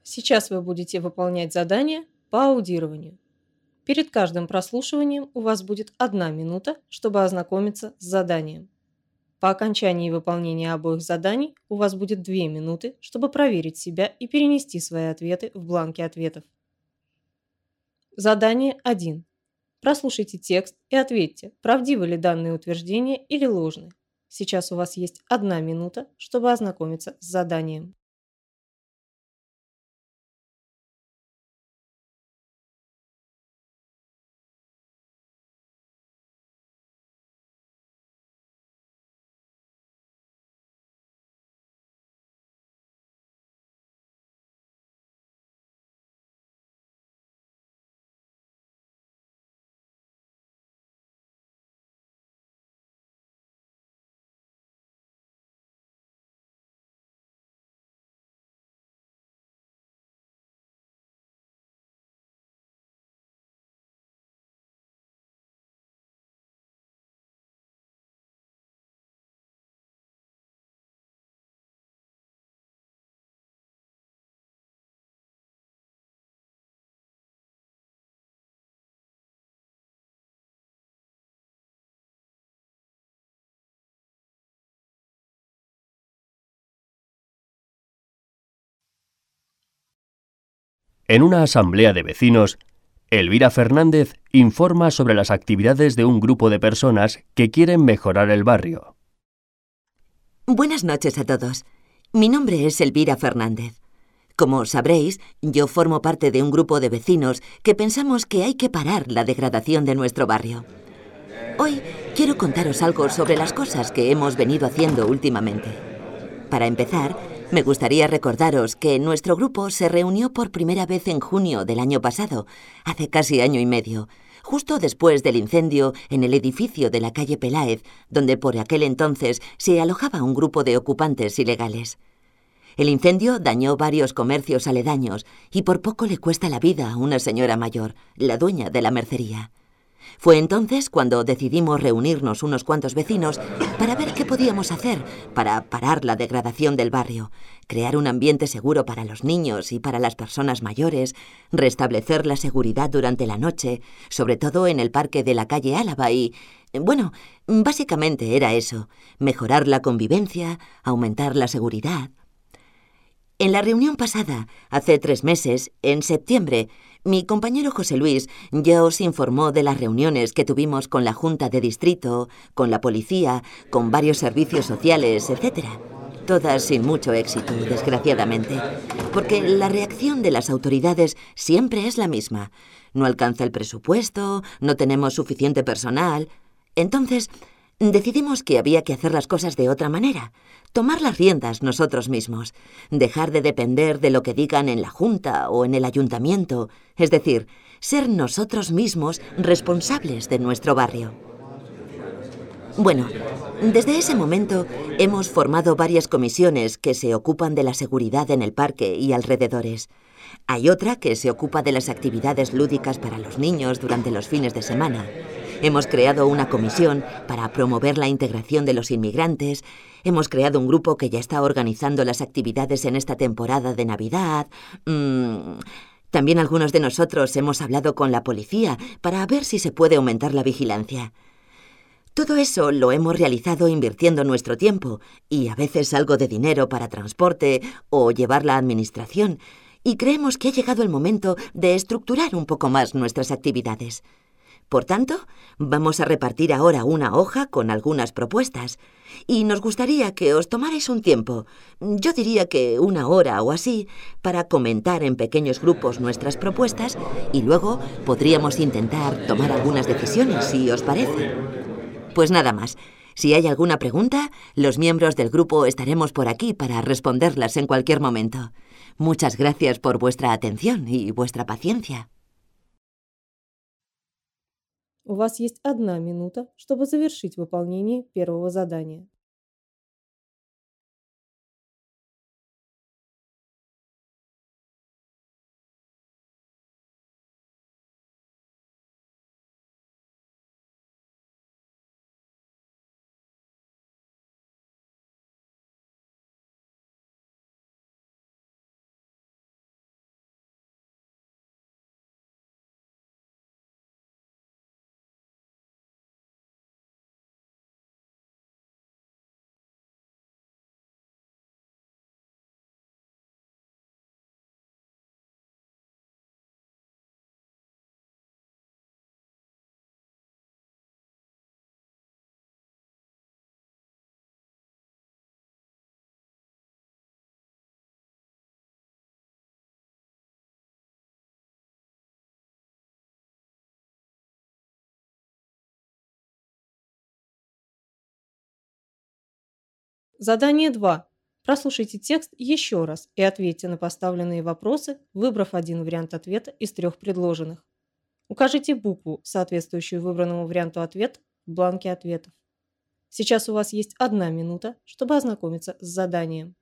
Сейчас вы будете выполнять задание по аудированию. Перед каждым прослушиванием у вас будет 1 минута, чтобы ознакомиться с заданием. По окончании выполнения обоих заданий у вас будет 2 минуты, чтобы проверить себя и перенести свои ответы в бланке ответов. Задание 1. Прослушайте текст и ответьте, правдивы ли данные утверждения или ложны. Сейчас у вас есть 1 минута, чтобы ознакомиться с заданием. En una asamblea de vecinos, Elvira Fernández informa sobre las actividades de un grupo de personas que quieren mejorar el barrio. Buenas noches a todos. Mi nombre es Elvira Fernández. Como sabréis, yo formo parte de un grupo de vecinos que pensamos que hay que parar la degradación de nuestro barrio. Hoy quiero contaros algo sobre las cosas que hemos venido haciendo últimamente. Para empezar, me gustaría recordaros que nuestro grupo se reunió por primera vez en junio del año pasado, hace casi año y medio, justo después del incendio en el edificio de la calle Peláez, donde por aquel entonces se alojaba un grupo de ocupantes ilegales. El incendio dañó varios comercios aledaños y por poco le cuesta la vida a una señora mayor, la dueña de la mercería. Fue entonces cuando decidimos reunirnos unos cuantos vecinos para ver qué podíamos hacer para parar la degradación del barrio, crear un ambiente seguro para los niños y para las personas mayores, restablecer la seguridad durante la noche, sobre todo en el parque de la calle Álava y, bueno, básicamente era eso, mejorar la convivencia, aumentar la seguridad. En la reunión pasada, hace 3 meses, en septiembre, mi compañero José Luis ya os informó de las reuniones que tuvimos con la Junta de Distrito, con la policía, con varios servicios sociales, etc. Todas sin mucho éxito, desgraciadamente, porque la reacción de las autoridades siempre es la misma. No alcanza el presupuesto, no tenemos suficiente personal. Entonces, decidimos que había que hacer las cosas de otra manera, tomar las riendas nosotros mismos, dejar de depender de lo que digan en la Junta o en el Ayuntamiento, es decir, ser nosotros mismos responsables de nuestro barrio. Bueno, desde ese momento hemos formado varias comisiones que se ocupan de la seguridad en el parque y alrededores. Hay otra que se ocupa de las actividades lúdicas para los niños durante los fines de semana. Hemos creado una comisión para promover la integración de los inmigrantes. Hemos creado un grupo que ya está organizando las actividades en esta temporada de Navidad. También algunos de nosotros hemos hablado con la policía para ver si se puede aumentar la vigilancia. Todo eso lo hemos realizado invirtiendo nuestro tiempo y a veces algo de dinero para transporte o llevar la administración, y creemos que ha llegado el momento de estructurar un poco más nuestras actividades. Por tanto, vamos a repartir ahora una hoja con algunas propuestas y nos gustaría que os tomarais un tiempo, yo diría que 1 hora o así, para comentar en pequeños grupos nuestras propuestas y luego podríamos intentar tomar algunas decisiones, si os parece. Pues nada más. Si hay alguna pregunta, los miembros del grupo estaremos por aquí para responderlas en cualquier momento. Muchas gracias por vuestra atención y vuestra paciencia. У вас есть 1 минута, чтобы завершить выполнение первого задания. Задание 2. Прослушайте текст еще раз и ответьте на поставленные вопросы, выбрав один вариант ответа из 3 предложенных. Укажите букву, соответствующую выбранному варианту ответа, в бланке ответов. Сейчас у вас есть 1 минута, чтобы ознакомиться с заданием.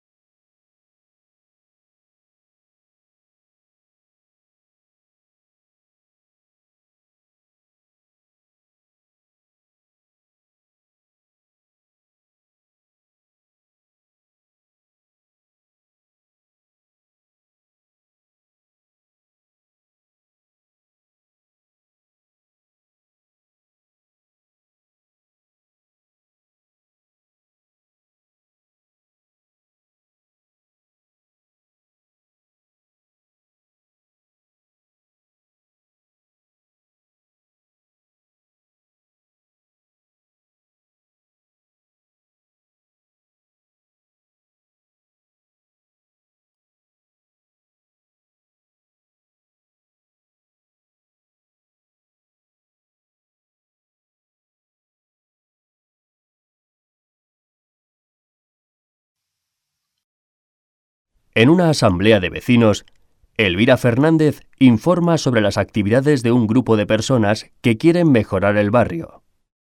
En una asamblea de vecinos, Elvira Fernández informa sobre las actividades de un grupo de personas que quieren mejorar el barrio.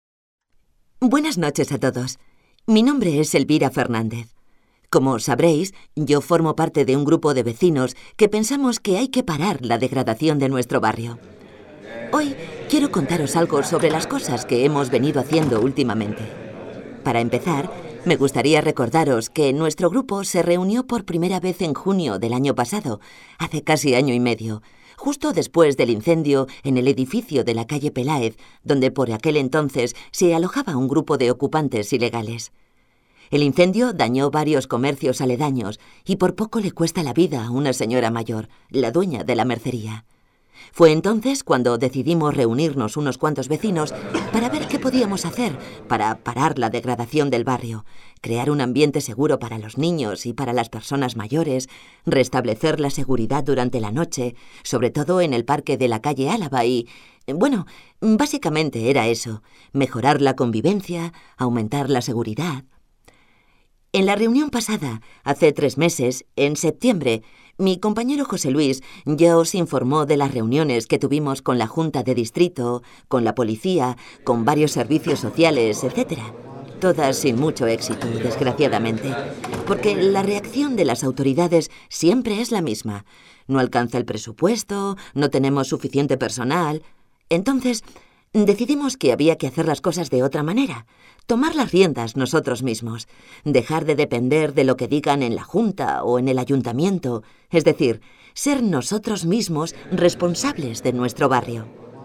Buenas noches a todos. Mi nombre es Elvira Fernández. Como sabréis, yo formo parte de un grupo de vecinos que pensamos que hay que parar la degradación de nuestro barrio. Hoy quiero contaros algo sobre las cosas que hemos venido haciendo últimamente. Para empezar, me gustaría recordaros que nuestro grupo se reunió por primera vez en junio del año pasado, hace casi año y medio, justo después del incendio en el edificio de la calle Peláez, donde por aquel entonces se alojaba un grupo de ocupantes ilegales. El incendio dañó varios comercios aledaños y por poco le cuesta la vida a una señora mayor, la dueña de la mercería. Fue entonces cuando decidimos reunirnos unos cuantos vecinos para ver qué podíamos hacer para parar la degradación del barrio, crear un ambiente seguro para los niños y para las personas mayores, restablecer la seguridad durante la noche, sobre todo en el parque de la calle Álava y, bueno, básicamente era eso, mejorar la convivencia, aumentar la seguridad. En la reunión pasada, hace 3 meses, en septiembre, mi compañero José Luis ya os informó de las reuniones que tuvimos con la Junta de Distrito, con la policía, con varios servicios sociales, etc. Todas sin mucho éxito, desgraciadamente, porque la reacción de las autoridades siempre es la misma. No alcanza el presupuesto, no tenemos suficiente personal. Entonces, decidimos que había que hacer las cosas de otra manera, tomar las riendas nosotros mismos, dejar de depender de lo que digan en la Junta o en el Ayuntamiento, es decir, ser nosotros mismos responsables de nuestro barrio.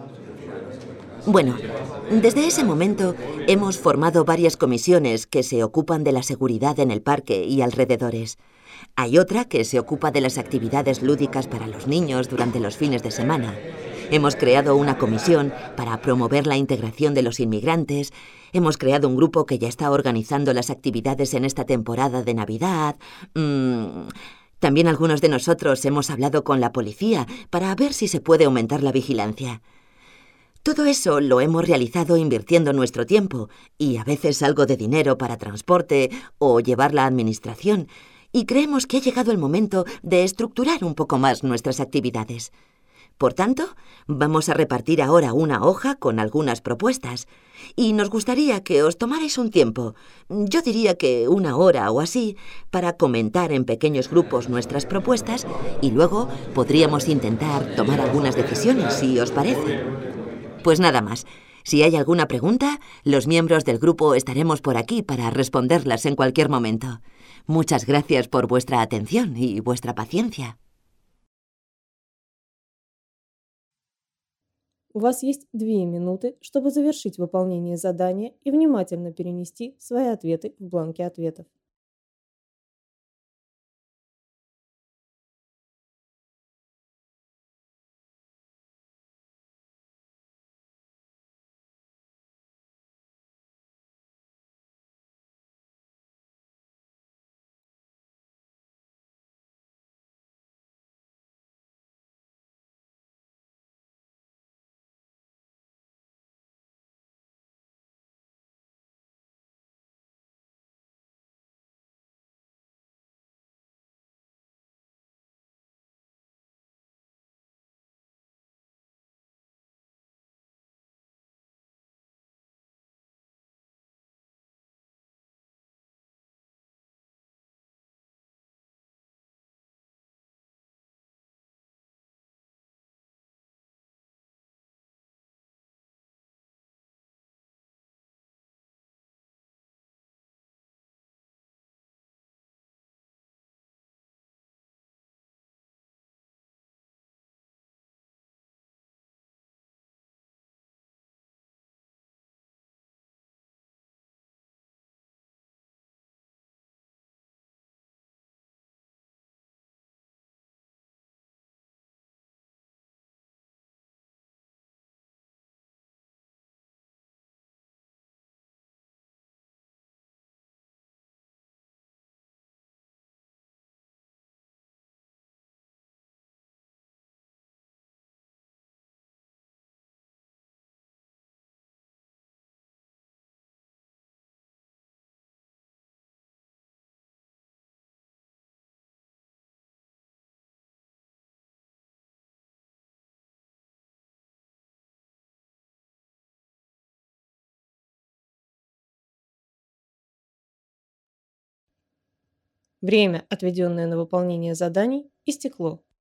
Bueno, desde ese momento hemos formado varias comisiones que se ocupan de la seguridad en el parque y alrededores. Hay otra que se ocupa de las actividades lúdicas para los niños durante los fines de semana. Hemos creado una comisión para promover la integración de los inmigrantes. Hemos creado un grupo que ya está organizando las actividades en esta temporada de Navidad. También algunos de nosotros hemos hablado con la policía para ver si se puede aumentar la vigilancia. Todo eso lo hemos realizado invirtiendo nuestro tiempo y a veces algo de dinero para transporte o llevar la administración, y creemos que ha llegado el momento de estructurar un poco más nuestras actividades. Por tanto, vamos a repartir ahora una hoja con algunas propuestas y nos gustaría que os tomarais un tiempo, yo diría que 1 hora o así, para comentar en pequeños grupos nuestras propuestas y luego podríamos intentar tomar algunas decisiones, si os parece. Pues nada más. Si hay alguna pregunta, los miembros del grupo estaremos por aquí para responderlas en cualquier momento. Muchas gracias por vuestra atención y vuestra paciencia. У вас есть 2 минуты, чтобы завершить выполнение задания и внимательно перенести свои ответы в бланки ответов. Время, отведенное на выполнение заданий, истекло.